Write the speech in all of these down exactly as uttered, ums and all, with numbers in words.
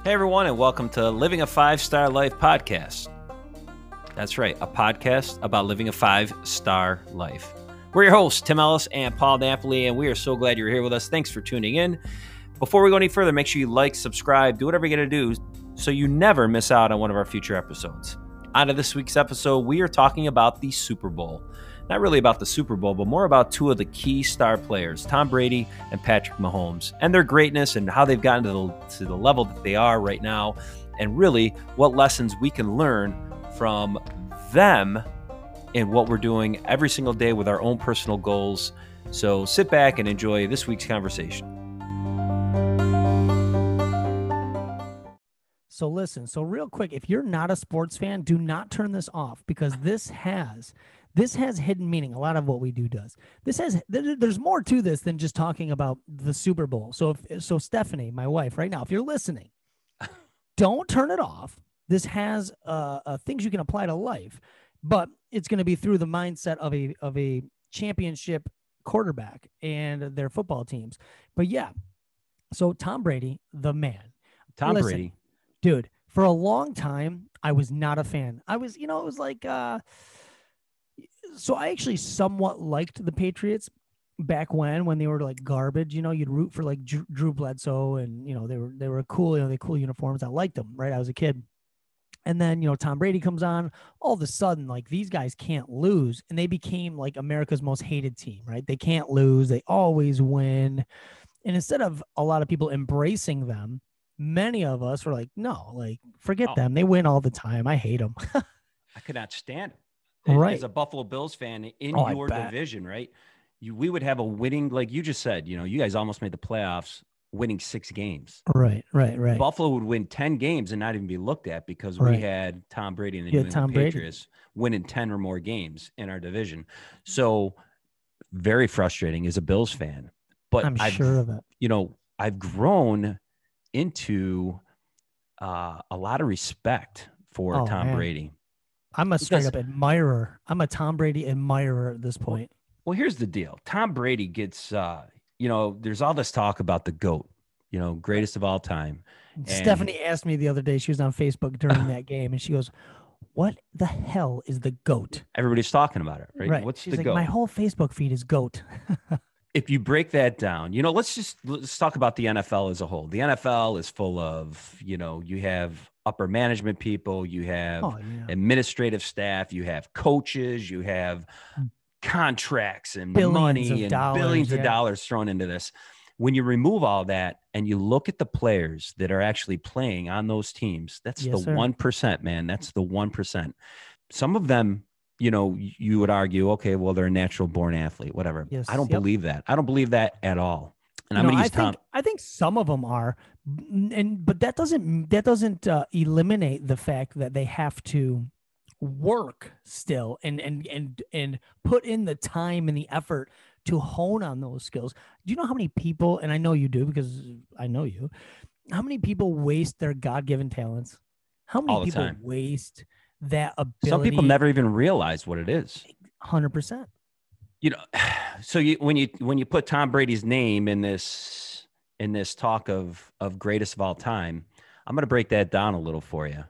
Hey, everyone, and welcome to Living a Five-Star Life podcast. That's right, a podcast about living a five-star life. We're your hosts, Tim Ellis and Paul Napoli, and we are so glad you're here with us. Thanks for tuning in. Before we go any further, make sure you like, subscribe, do whatever you're going to do so you never miss out on one of our future episodes. On to this week's episode, we are talking about the Super Bowl. Not really about the Super Bowl, but more about two of the key star players, Tom Brady and Patrick Mahomes, and their greatness and how they've gotten to the, to the level that they are right now, and really what lessons we can learn from them in what we're doing every single day with our own personal goals. So sit back and enjoy this week's conversation. So listen, so real quick, if you're not a sports fan, do not turn this off, because this has this has hidden meaning. A lot of what we do does. This has there's more to this than just talking about the Super Bowl. So if so Stephanie, my wife, right now, if you're listening, don't turn it off. This has uh, uh, things you can apply to life, but it's going to be through the mindset of a of a championship quarterback and their football teams. But yeah, so Tom Brady, the man. Tom Listen, Brady. Dude, for a long time, I was not a fan. I was, you know, it was like, uh, so I actually somewhat liked the Patriots back when, when they were like garbage. You know, you'd root for like Drew, Drew Bledsoe, and, you know, they were, they were cool, you know, they cool uniforms. I liked them, right? I was a kid. And then, you know, Tom Brady comes on, all of a sudden, like, these guys can't lose. And they became like America's most hated team, right? They can't lose. They always win. And instead of a lot of people embracing them, many of us were like, no, like, forget Oh. them. They win all the time. I hate them. I could not stand it. Right. As a Buffalo Bills fan in Oh, your division, right? You, we would have a winning, like you just said, you know, you guys almost made the playoffs winning six games. Right, right, right. Buffalo would win ten games and not even be looked at because Right. we had Tom Brady and the You New had Tom England Brady. Patriots winning ten or more games in our division. So very frustrating as a Bills fan. But I'm I've, sure of it. you know, I've grown into uh, a lot of respect for Oh, Tom man. Brady. I'm a straight Because- up admirer. I'm a Tom Brady admirer at this point. Well, here's the deal. Tom Brady gets, uh, you know, there's all this talk about the GOAT, you know, greatest of all time. And- Stephanie asked me the other day, she was on Facebook during that game, and she goes, what the hell is the GOAT? Everybody's talking about it, right? Right. What's She's the like, GOAT? my whole Facebook feed is GOAT. If you break that down, you know, let's just let's talk about the N F L as a whole. The N F L is full of, you know, you have upper management people, you have Oh, yeah. administrative staff, you have coaches, you have contracts and Billions money of and dollars, billions of yeah. dollars thrown into this. When you remove all that and you look at the players that are actually playing on those teams, that's Yes, the sir. one percent, man. That's the one percent. Some of them, you know, you would argue, okay, well, they're a natural born athlete, whatever. Yes, I don't yep. believe that. I don't believe that at all. And I'm No, going to I use Tom. think I think some of them are, and but that doesn't that doesn't uh, eliminate the fact that they have to work still and and and and put in the time and the effort to hone on those skills. Do you know how many people, and I know you do because I know you, how many people waste their God-given talents? How many All the people time. waste that ability? Some people never even realize what it is. one hundred percent. You know, so you when you when you put Tom Brady's name in this in this talk of of greatest of all time, I'm going to break that down a little for you.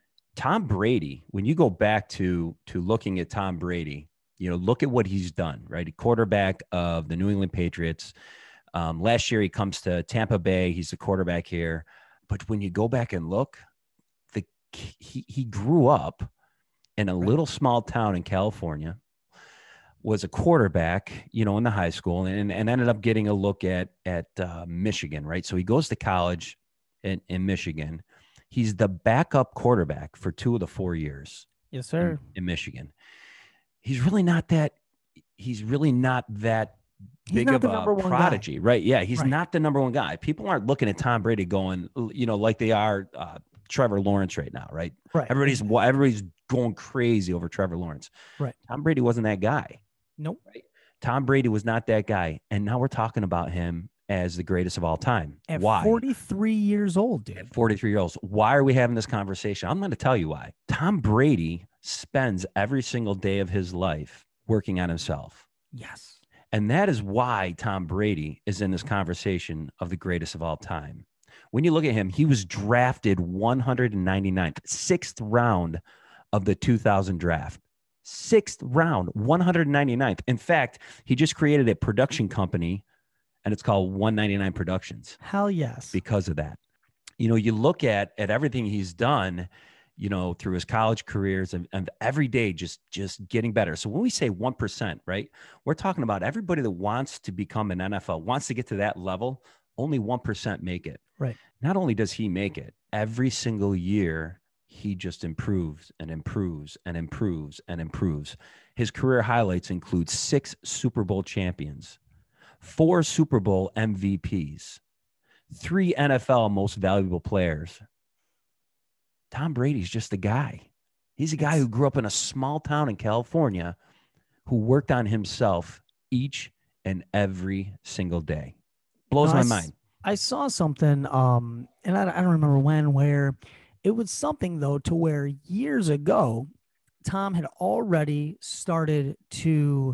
Tom Brady, when you go back to to looking at Tom Brady, you know, look at what he's done, right? A quarterback of the New England Patriots. Um, last year he comes to Tampa Bay. He's the quarterback here. But when you go back and look, the he he grew up in a Right. little small town in California. Was a quarterback, you know, in the high school, and, and ended up getting a look at at uh, Michigan, right? So he goes to college in, in Michigan. He's the backup quarterback for two of the four years Yes, sir. in, in Michigan. He's really not that. He's really not that He's big not of the a number one guy. prodigy, right? Yeah, he's Right. not the number one guy. People aren't looking at Tom Brady going, you know, like they are uh, Trevor Lawrence right now, right? Right. Everybody's everybody's going crazy over Trevor Lawrence. Right. Tom Brady wasn't that guy. Nope. Tom Brady was not that guy. And now we're talking about him as the greatest of all time. At Why? forty-three years old, dude. At forty-three years old. Why are we having this conversation? I'm going to tell you why. Tom Brady spends every single day of his life working on himself. Yes. And that is why Tom Brady is in this conversation of the greatest of all time. When you look at him, he was drafted one hundred ninety-ninth, sixth round of the two thousand draft. Sixth round, one hundred ninety-ninth. In fact, he just created a production company, and it's called one ninety-nine Productions. Hell yes. Because of that. You know, you look at at everything he's done, you know, through his college careers and, and every day just just getting better. So when we say one percent, right, we're talking about everybody that wants to become an N F L, wants to get to that level, only one percent make it. Right. Not only does he make it, every single year, he just improves and improves and improves and improves. His career highlights include six Super Bowl champions, four Super Bowl M V Ps, three N F L most valuable players. Tom Brady's just a guy. He's a guy who grew up in a small town in California who worked on himself each and every single day. Blows my mind. I saw something, um, and I, I don't remember when, where it was something, though, to where years ago, Tom had already started to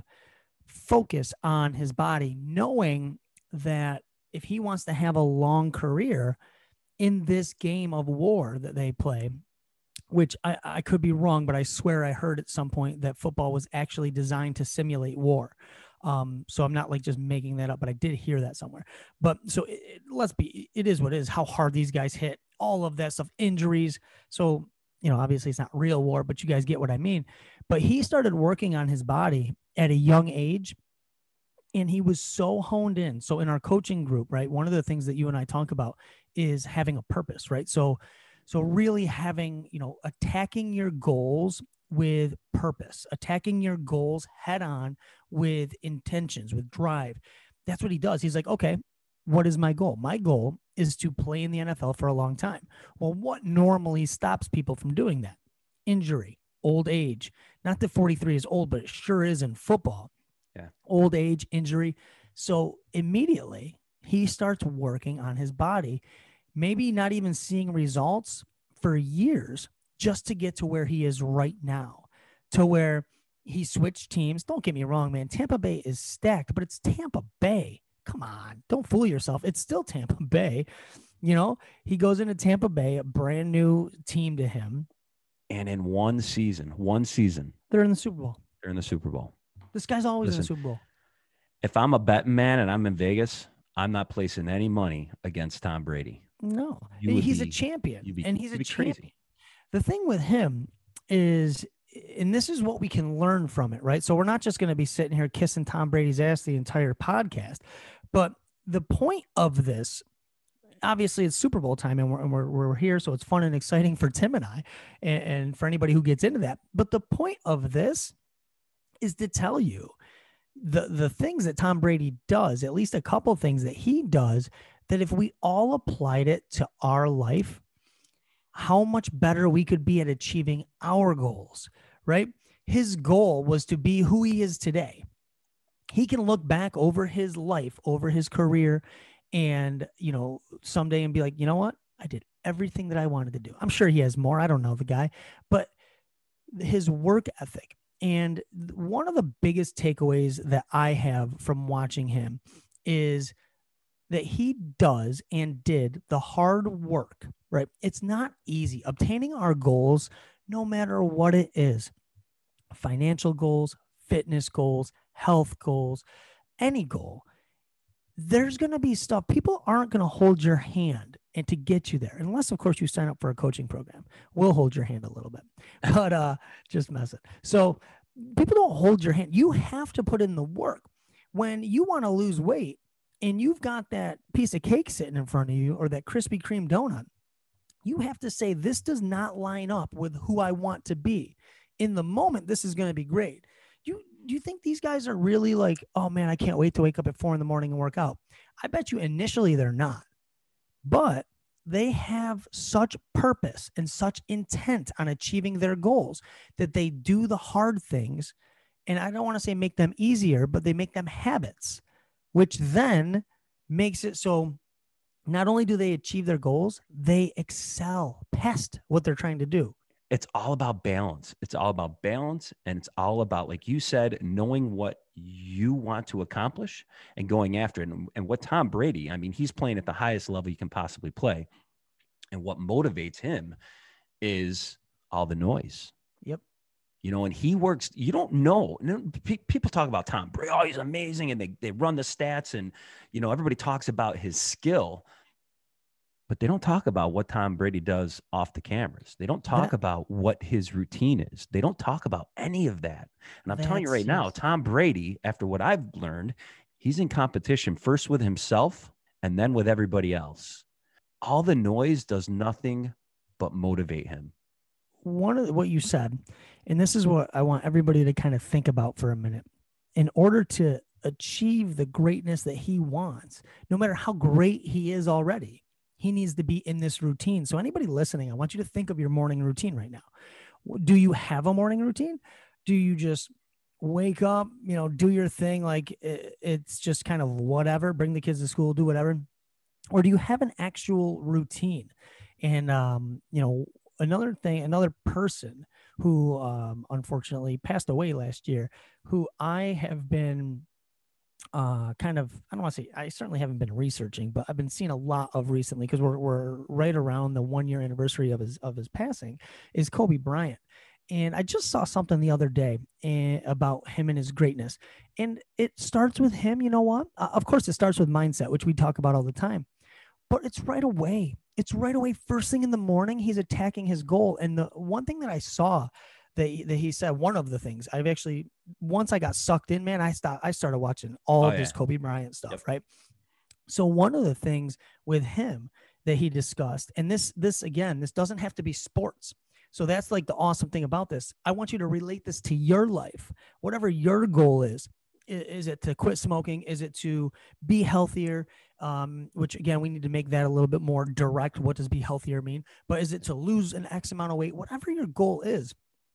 focus on his body, knowing that if he wants to have a long career in this game of war that they play, which I, I could be wrong, but I swear I heard at some point that football was actually designed to simulate war. Um, so I'm not like just making that up, but I did hear that somewhere. But so it, it, let's be, it is what it is, how hard these guys hit, all of that stuff, injuries. So, you know, obviously it's not real war, but you guys get what I mean. But he started working on his body at a young age, and he was so honed in. So in our coaching group, right, one of the things that you and I talk about is having a purpose, right? So, so really having, you know, attacking your goals with purpose, attacking your goals head on with intentions, with drive. That's what he does. He's like, okay, what is my goal? My goal is to play in the N F L for a long time. Well, what normally stops people from doing that? Injury, old age. Not that forty-three is old, but it sure is in football. Yeah. Old age, injury. So immediately he starts working on his body, maybe not even seeing results for years, just to get to where he is right now, to where he switched teams. Don't get me wrong, man. Tampa Bay is stacked, but it's Tampa Bay. Come on. Don't fool yourself. It's still Tampa Bay. You know, he goes into Tampa Bay, a brand new team to him. And in one season, one season, they're in the Super Bowl. They're in the Super Bowl. This guy's always Listen, in the Super Bowl. If I'm a betting man and I'm in Vegas, I'm not placing any money against Tom Brady. No, You he's be, a champion, be, and he's a champion. Crazy. The thing with him is, and this is what we can learn from it, right? So we're not just going to be sitting here kissing Tom Brady's ass the entire podcast, but the point of this, obviously it's Super Bowl time and we're, and we're, we're here. So it's fun and exciting for Tim and I, and, and for anybody who gets into that. But the point of this is to tell you the, the things that Tom Brady does, at least a couple things that he does, that if we all applied it to our life, how much better we could be at achieving our goals, right? His goal was to be who he is today. He can look back over his life, over his career, and, you know, someday and be like, you know what? I did everything that I wanted to do. I'm sure he has more. I don't know the guy, but his work ethic. And one of the biggest takeaways that I have from watching him is that he does and did the hard work, right? It's not easy. Obtaining our goals, no matter what it is, financial goals, fitness goals, health goals, any goal, there's going to be stuff. People aren't going to hold your hand and to get you there, unless, of course, you sign up for a coaching program. We'll hold your hand a little bit, but uh, just mess it. So people don't hold your hand. You have to put in the work. When you want to lose weight and you've got that piece of cake sitting in front of you or that Krispy Kreme donut, you have to say, this does not line up with who I want to be. In the moment, this is going to be great. You, do you think these guys are really like, oh man, I can't wait to wake up at four in the morning and work out? I bet you initially they're not, but they have such purpose and such intent on achieving their goals that they do the hard things. And I don't want to say make them easier, but they make them habits, which then makes it so not only do they achieve their goals, they excel past what they're trying to do. it's all about balance. It's all about balance. And it's all about, like you said, knowing what you want to accomplish and going after it. And, and what Tom Brady, I mean, he's playing at the highest level you can possibly play. And what motivates him is all the noise. Yep. You know, and he works, you don't know. People talk about Tom Brady, oh, he's amazing. And they, they run the stats and, you know, everybody talks about his skill. But they don't talk about what Tom Brady does off the cameras. They don't talk that, about what his routine is. They don't talk about any of that. And I'm telling you right now, Tom Brady, after what I've learned, he's in competition first with himself and then with everybody else. All the noise does nothing but motivate him. One of the, what you said, and this is what I want everybody to kind of think about for a minute. In order to achieve the greatness that he wants, no matter how great he is already, he needs to be in this routine. So anybody listening, I want you to think of your morning routine right now. Do you have a morning routine? Do you just wake up, you know, do your thing? Like it's just kind of whatever, bring the kids to school, do whatever. Or do you have an actual routine? And, um, you know, another thing, another person who um, unfortunately passed away last year, who I have been uh kind of, I don't want to say, I certainly haven't been researching, but I've been seeing a lot of recently, because we're we're right around the one year anniversary of his of his passing, is Kobe Bryant. And I just saw something the other day and, about him and his greatness. And it starts with him, you know what? Uh, of course, it starts with mindset, which we talk about all the time. But it's right away. It's right away. First thing in the morning, he's attacking his goal. And the one thing that I saw that, that he said, one of the things I've actually, once I got sucked in, man, I stopped, I started watching all oh, of this yeah. Kobe Bryant stuff, Yep. right? So one of the things with him that he discussed, and this, this again, this doesn't have to be sports. So that's like the awesome thing about this. I want you to relate this to your life, whatever your goal is. Is it to quit smoking? Is it to be healthier? Um, which again, we need to make that a little bit more direct. What does be healthier mean? But is it to lose an X amount of weight? Whatever your goal is,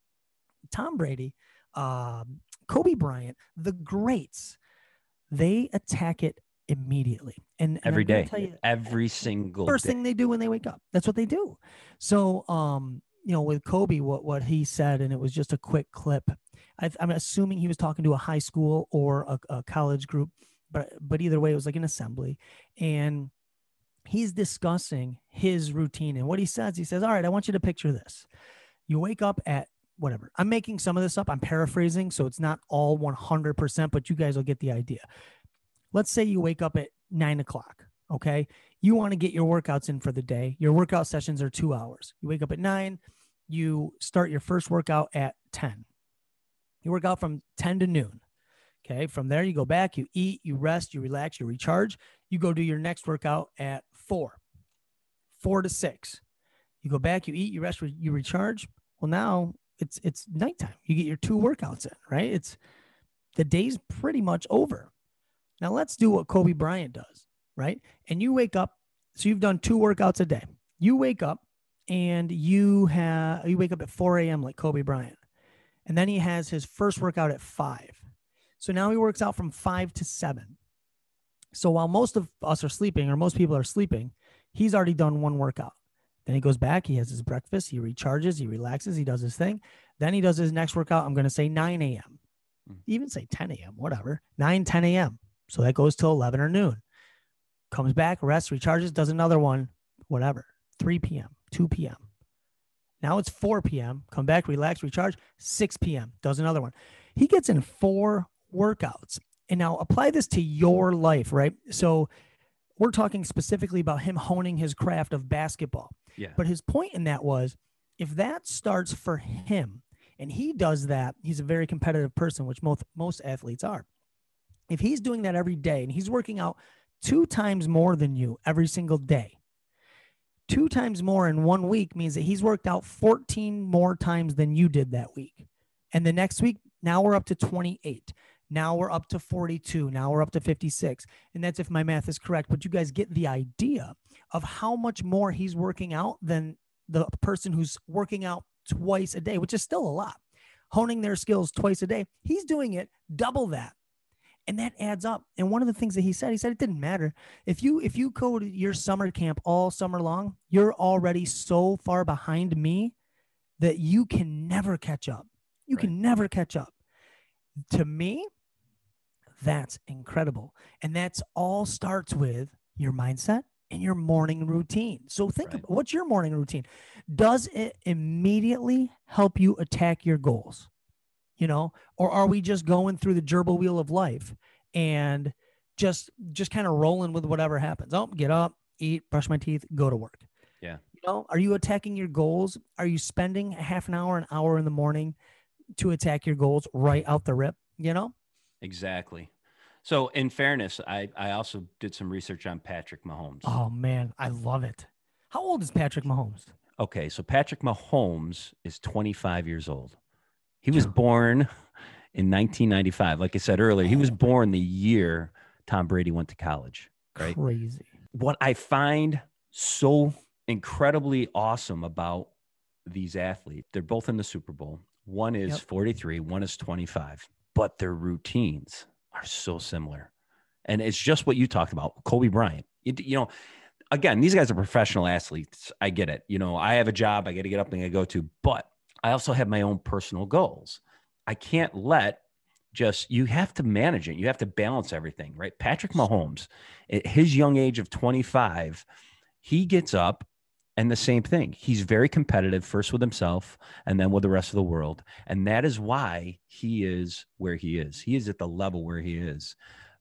Tom Brady, um, Kobe Bryant, the greats, they attack it immediately. And, and every day, tell you, every single first day. thing they do when they wake up, that's what they do. So, um, you know, with Kobe, what, what he said, and it was just a quick clip. I, I'm assuming he was talking to a high school or a, a college group, but, but either way, it was like an assembly. And he's discussing his routine. And what he says, he says, all right, I want you to picture this. You wake up at whatever. I'm making some of this up. I'm paraphrasing, so it's not all one hundred percent, but you guys will get the idea. Let's say you wake up at nine o'clock. Okay. You want to get your workouts in for the day. Your workout sessions are two hours. You wake up at nine, you start your first workout at ten. You work out from ten to noon. Okay. From there, you go back, you eat, you rest, you relax, you recharge. You go do your next workout at four, four to six. You go back, you eat, you rest, you recharge. Well, now it's, it's nighttime. You get your two workouts in, right? It's the day's pretty much over. Now let's do what Kobe Bryant does, right? And you wake up. So you've done two workouts a day. You wake up and you have, you wake up at four a.m. like Kobe Bryant. And then he has his first workout at five. So now he works out from five to seven. So while most of us are sleeping, or most people are sleeping, he's already done one workout. Then he goes back, he has his breakfast, he recharges, he relaxes, he does his thing. Then he does his next workout. I'm going to say nine a.m. Even say ten a.m., whatever, nine, ten a.m. So that goes till eleven or noon. Comes back, rests, recharges, does another one, whatever, three p.m., two p.m. Now it's four p.m. Come back, relax, recharge, six p.m. Does another one. He gets in four workouts. And now apply this to your life, right? So we're talking specifically about him honing his craft of basketball. Yeah. But his point in that was, if that starts for him and he does that, he's a very competitive person, which most, most athletes are. If he's doing that every day and he's working out two times more than you every single day, two times more in one week means that he's worked out fourteen more times than you did that week. And the next week, now we're up to twenty-eight. Now we're up to forty-two. Now we're up to fifty-six. And that's if my math is correct. But you guys get the idea of how much more he's working out than the person who's working out twice a day, which is still a lot. Honing their skills twice a day. He's doing it double that. And that adds up. And one of the things that he said, he said it didn't matter. If you if you go to your summer camp all summer long, you're already so far behind me that you can never catch up. You Right. can never catch up. To me, that's incredible. And that's all starts with your mindset and your morning routine. So think Right. about what's your morning routine? Does it immediately help you attack your goals? You know, or are we just going through the gerbil wheel of life and just just kind of rolling with whatever happens? Oh, get up, eat, brush my teeth, go to work. Yeah. You know, are you attacking your goals? Are you spending a half an hour, an hour in the morning to attack your goals right out the rip? You know? Exactly. So in fairness, I, I also did some research on Patrick Mahomes. Oh man, I love it. How old is Patrick Mahomes? Okay, so Patrick Mahomes is twenty-five years old. He was born in nineteen ninety-five. Like I said earlier, he was born the year Tom Brady went to college, right? Crazy. What I find so incredibly awesome about these athletes, they're both in the Super Bowl. One is Yep. forty-three, one is twenty-five, but their routines are so similar. And it's just what you talked about, Kobe Bryant. You, you know, again, these guys are professional athletes. I get it. You know, I have a job, I got to get up and I go to, but I also have my own personal goals. I can't let just, you have to manage it. You have to balance everything, right? Patrick Mahomes, at his young age of twenty-five, he gets up and the same thing. He's very competitive, first with himself and then with the rest of the world. And that is why he is where he is. He is at the level where he is.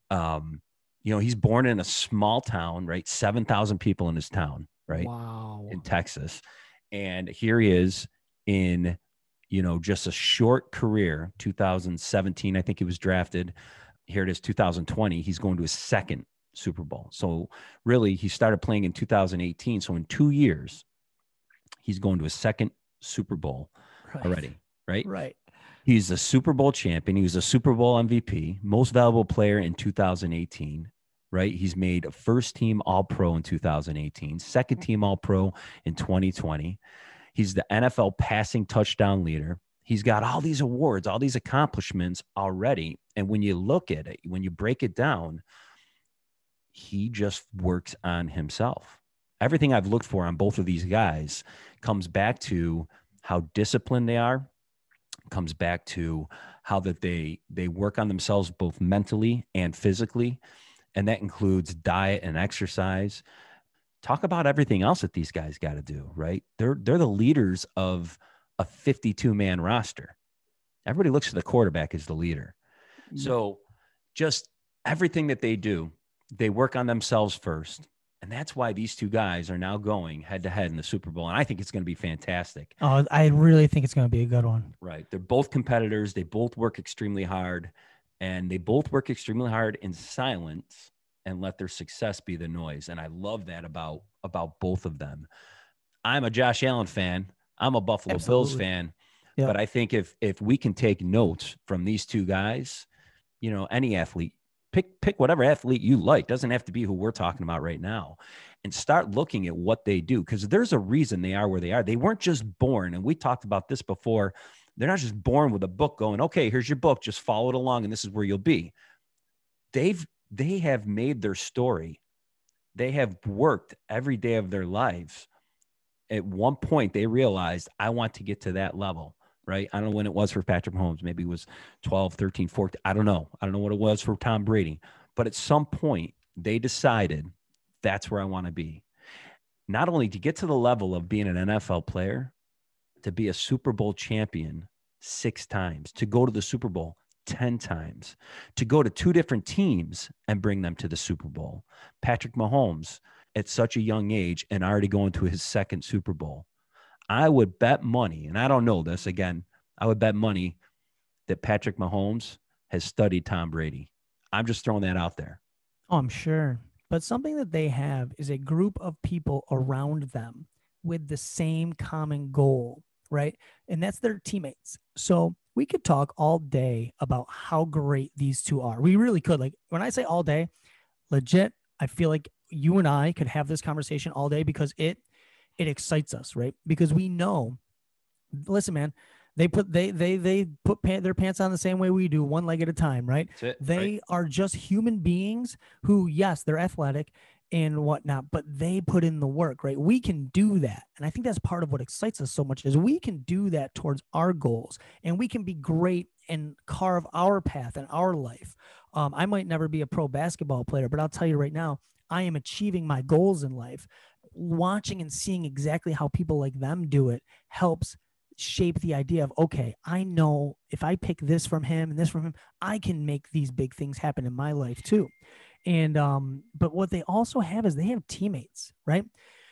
Um, you know, he's born in a small town, right? seven thousand people in his town, right? Wow. In Texas. And here he is in, you know, just a short career, two thousand seventeen, I think he was drafted. Here it is, two thousand twenty. He's going to his second Super Bowl. So really, he started playing in two thousand eighteen. So in two years, he's going to his second Super Bowl Right. already, right? Right. He's a Super Bowl champion. He was a Super Bowl M V P, most valuable player in two thousand eighteen, right? He's made a first team All Pro in two thousand eighteen, second team All Pro in twenty twenty. He's the N F L passing touchdown leader. He's got all these awards, all these accomplishments already. And when you look at it, when you break it down, he just works on himself. Everything I've looked for on both of these guys comes back to how disciplined they are, comes back to how that they they work on themselves both mentally and physically. And that includes diet and exercise. Talk about everything else that these guys got to do, right? They're they're the leaders of a fifty-two man roster. Everybody looks to the quarterback as the leader. So just everything that they do, they work on themselves first. And that's why these two guys are now going head to head in the Super Bowl. And I think it's going to be fantastic. Oh, I really think it's going to be a good one. Right. They're both competitors. They both work extremely hard, and they both work extremely hard in silence and let their success be the noise. And I love that about, about both of them. I'm a Josh Allen fan. I'm a Buffalo Absolutely. Bills fan. Yep. But I think if, if we can take notes from these two guys, you know, any athlete, pick, pick whatever athlete you like. Doesn't have to be who we're talking about right now, and start looking at what they do. Cause there's a reason they are where they are. They weren't just born. And we talked about this before. They're not just born with a book going, okay, here's your book, just follow it along. And this is where you'll be. They've, they have made their story. They have worked every day of their lives. At one point they realized, I want to get to that level. Right. I don't know when it was for Patrick Mahomes. Maybe it was twelve, thirteen, fourteen. I don't know. I don't know what it was for Tom Brady. But at some point, they decided that's where I want to be. Not only to get to the level of being an N F L player, to be a Super Bowl champion six times, to go to the Super Bowl ten times, to go to two different teams and bring them to the Super Bowl. Patrick Mahomes at such a young age and already going to his second Super Bowl. I would bet money, and I don't know this, again, I would bet money that Patrick Mahomes has studied Tom Brady. I'm just throwing that out there. Oh, I'm sure. But something that they have is a group of people around them with the same common goal, right? And that's their teammates. So we could talk all day about how great these two are. We really could. Like when I say all day, legit, I feel like you and I could have this conversation all day because it it excites us, right? Because we know, listen, man, they put they they they put pant, their pants on the same way we do, one leg at a time, right? That's it, they right? are just human beings who, yes, they're athletic and whatnot, but they put in the work, right? We can do that. And I think that's part of what excites us so much is we can do that towards our goals, and we can be great and carve our path in our life. Um, I might never be a pro basketball player, but I'll tell you right now, I am achieving my goals in life. Watching and seeing exactly how people like them do it helps shape the idea of, okay, I know if I pick this from him and this from him, I can make these big things happen in my life too. And, um, but what they also have is they have teammates, right?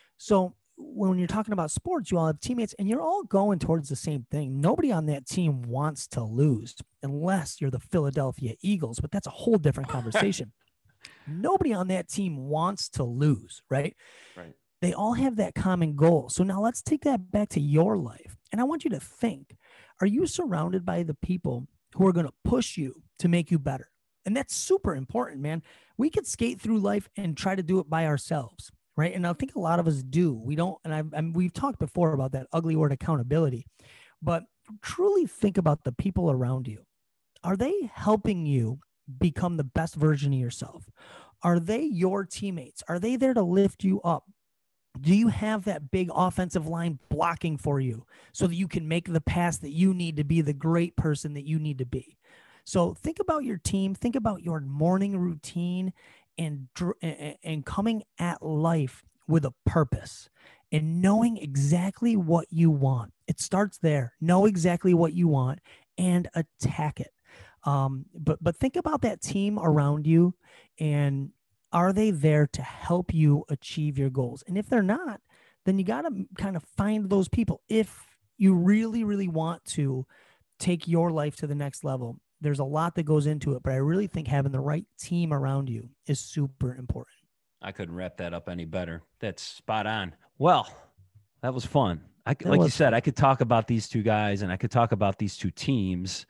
So when you're talking about sports, you all have teammates and you're all going towards the same thing. Nobody on that team wants to lose unless you're the Philadelphia Eagles, but that's a whole different conversation. Nobody on that team wants to lose, right? Right. They all have that common goal. So now let's take that back to your life. And I want you to think, are you surrounded by the people who are going to push you to make you better? And that's super important, man. We could skate through life and try to do it by ourselves, right? And I think a lot of us do. We don't, and I've, and we've talked before about that ugly word accountability, but truly think about the people around you. Are they helping you become the best version of yourself? Are they your teammates? Are they there to lift you up? Do you have that big offensive line blocking for you so that you can make the pass that you need to be the great person that you need to be? So think about your team, think about your morning routine, and, and coming at life with a purpose and knowing exactly what you want. It starts there. Know exactly what you want and attack it. Um, but, but think about that team around you, and are they there to help you achieve your goals? And if they're not, then you got to kind of find those people. If you really, really want to take your life to the next level, there's a lot that goes into it, but I really think having the right team around you is super important. I couldn't wrap that up any better. That's spot on. Well, that was fun. I, That like you was said, fun. I could talk about these two guys and I could talk about these two teams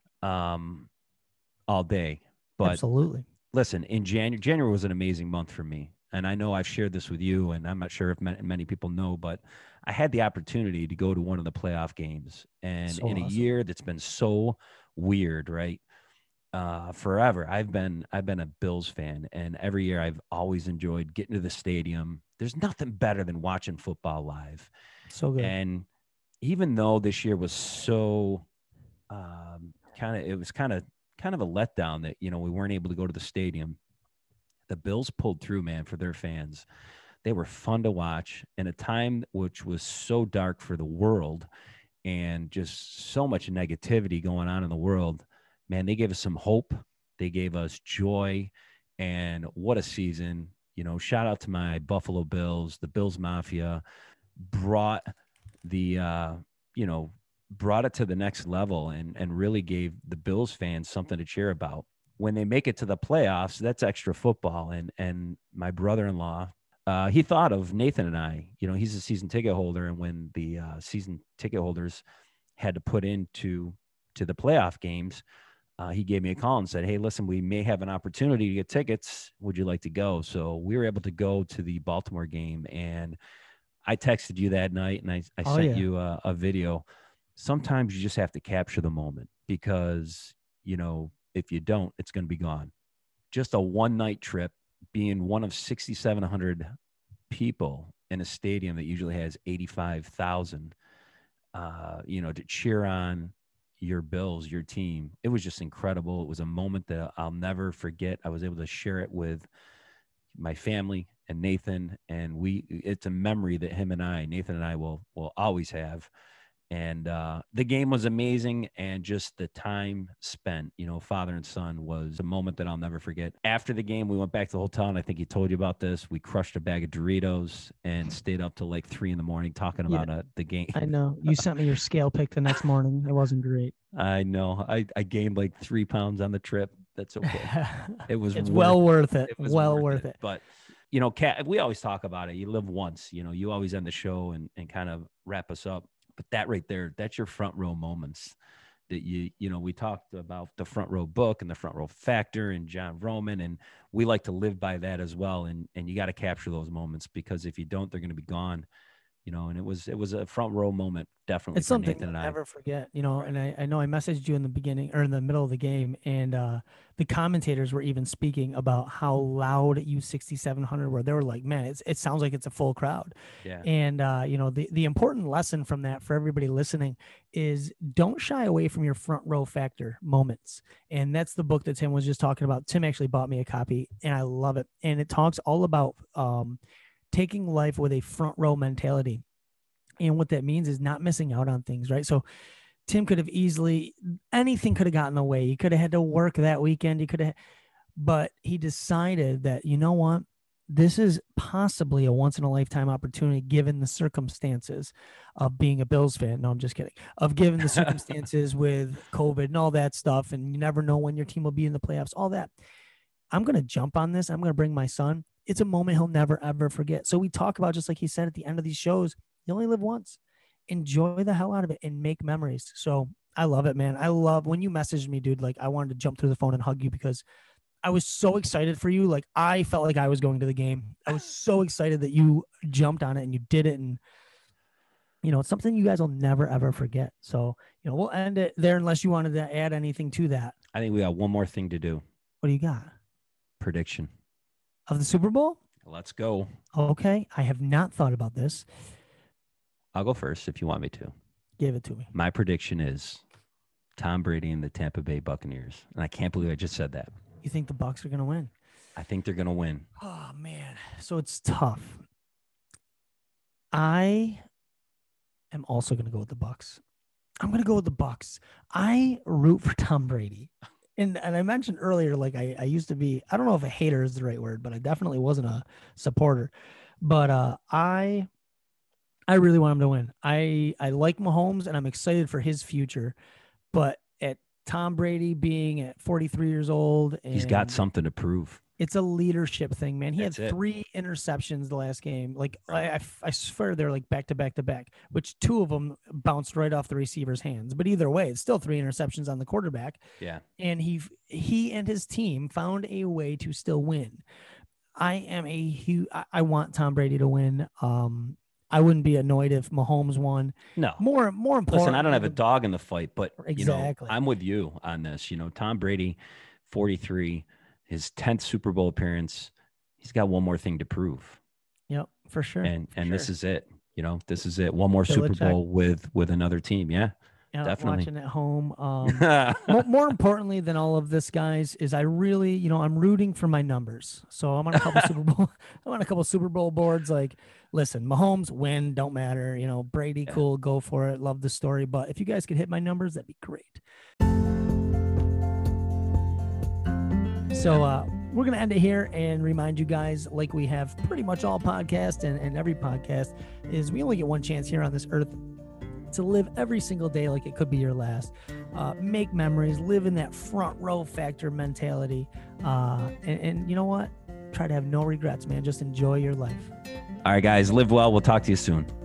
um, all day. But Absolutely. listen, in January, January was an amazing month for me. And I know I've shared this with you, and I'm not sure if many, many people know, but I had the opportunity to go to one of the playoff games. And So in a awesome. year that's been so weird, right? Uh, forever, I've been I've been a Bills fan, and every year I've always enjoyed getting to the stadium. There's nothing better than watching football live. So good. And even though this year was so um, kind of, it was kind of kind of a letdown that, you know, we weren't able to go to the stadium, the Bills pulled through, man, for their fans. They were fun to watch in a time which was so dark for the world and just so much negativity going on in the world. Man, they gave us some hope. They gave us joy. And what a season. You know, shout out to my Buffalo Bills. The Bills Mafia brought the, uh, you know, brought it to the next level and, and really gave the Bills fans something to cheer about. When they make it to the playoffs, that's extra football. And, and my brother-in-law, uh, he thought of Nathan and I. You know, he's a season ticket holder. And when the uh, season ticket holders had to put into to the playoff games, Uh, he gave me a call and said, hey, listen, we may have an opportunity to get tickets. Would you like to go? So we were able to go to the Baltimore game. And I texted you that night and I, I Oh, sent yeah. you a, a video. Sometimes you just have to capture the moment because, you know, if you don't, it's going to be gone. Just a one night trip, being one of six thousand seven hundred people in a stadium that usually has eighty-five thousand, uh, you know, to cheer on your Bills, your team. It was just incredible. It was a moment that I'll never forget. I was able to share it with my family and Nathan, and we, it's a memory that him and I, Nathan and I will, will always have. And uh, the game was amazing. And just the time spent, you know, father and son was a moment that I'll never forget. After the game, we went back to the hotel, and I think he told you about this. We crushed a bag of Doritos and stayed up till like three in the morning talking Yeah. about uh, the game. I know. You sent me your scale pic the next morning. It wasn't great. I know. I, I gained like three pounds on the trip. That's okay. It was It's worth well it. worth it. It was well worth it. But, you know, Kat, we always talk about it. You live once, you know, you always end the show and, and kind of wrap us up. But that right there, that's your front row moments that you, you know, we talked about the front row book and the front row factor and John Roman, and we like to live by that as well. And, and you got to capture those moments, because if you don't, they're going to be gone. you know, and it was it was a front row moment, definitely. It's for something Nathan you'll and I. never forget, you know. And I, I know I messaged you in the beginning or in the middle of the game, and uh, the commentators were even speaking about how loud U sixty-seven hundred were. They were like, "Man, it's, it sounds like it's a full crowd." Yeah. And uh, you know, the the important lesson from that for everybody listening is don't shy away from your front row factor moments. And that's the book that Tim was just talking about. Tim actually bought me a copy, and I love it. And it talks all about um, taking life with a front row mentality. And what that means is not missing out on things, right? So Tim could have easily, anything could have gotten in the way. He could have had to work that weekend. He could have, but he decided that, you know what? This is possibly a once in a lifetime opportunity given the circumstances of being a Bills fan. No, I'm just kidding. Of given the circumstances with COVID and all that stuff. And you never know when your team will be in the playoffs, all that. I'm going to jump on this. I'm going to bring my son. It's a moment he'll never, ever forget. So we talk about, just like he said at the end of these shows, you only live once. Enjoy the hell out of it and make memories. So I love it, man. I love when you messaged me, dude. Like, I wanted to jump through the phone and hug you because I was so excited for you. Like, I felt like I was going to the game. I was so excited that you jumped on it and you did it. And, you know, it's something you guys will never, ever forget. So, you know, we'll end it there unless you wanted to add anything to that. I think we got one more thing to do. What do you got? Prediction of the Super Bowl? Let's go. Okay. I have not thought about this. I'll go first if you want me to. Give it to me. My prediction is Tom Brady and the Tampa Bay Buccaneers. And I can't believe I just said that. You think the Bucs are going to win? I think they're going to win. Oh, man. So it's tough. I am also going to go with the Bucs. I'm going to go with the Bucs. I root for Tom Brady. And and I mentioned earlier, like I, I used to be, I don't know if a hater is the right word, but I definitely wasn't a supporter. But uh, I I really want him to win. I, I like Mahomes, and I'm excited for his future. But at Tom Brady being at forty-three years old, and he's got something to prove. It's a leadership thing, man. He That's had it. three interceptions the last game. Like, I, I, I swear they're like back to back to back, which two of them bounced right off the receiver's hands. But either way, it's still three interceptions on the quarterback. Yeah. And he he and his team found a way to still win. I am a huge, I, I want Tom Brady to win. Um, I wouldn't be annoyed if Mahomes won. No. More, more important. Listen, I don't have a dog in the fight, but exactly. You know, I'm with you on this. You know, Tom Brady, forty-three, his tenth Super Bowl appearance. He's got one more thing to prove. Yep, for sure. And for and sure. this is it. You know, this is it. One more Belichick. Super Bowl with with another team. Yeah. Yeah, definitely. Watching at home. Um, more, more importantly than all of this, guys, is I really, you know, I'm rooting for my numbers. So I'm on a couple Super Bowl. I'm on a couple Super Bowl boards. Like, listen, Mahomes win, don't matter. You know, Brady, yeah. cool, go for it. Love the story. But if you guys could hit my numbers, that'd be great. So uh, we're going to end it here and remind you guys, like we have pretty much all podcasts and, and every podcast, is we only get one chance here on this earth to live every single day like it could be your last. Uh, make memories, live in that front row factor mentality. Uh, and, and you know what? Try to have no regrets, man. Just enjoy your life. All right, guys, live well. We'll talk to you soon.